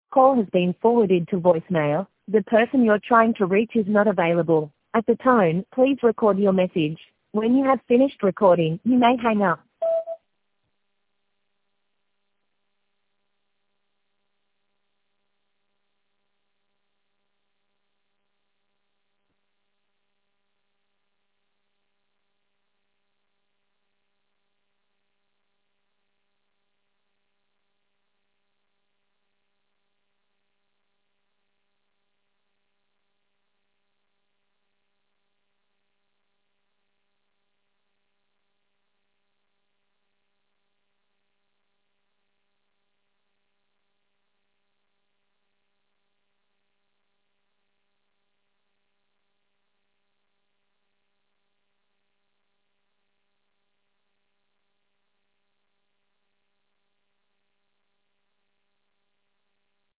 call has been forwarded to voicemail. The person you're trying to reach is not available. At the tone, please record your message. When you have finished recording, you may hang up.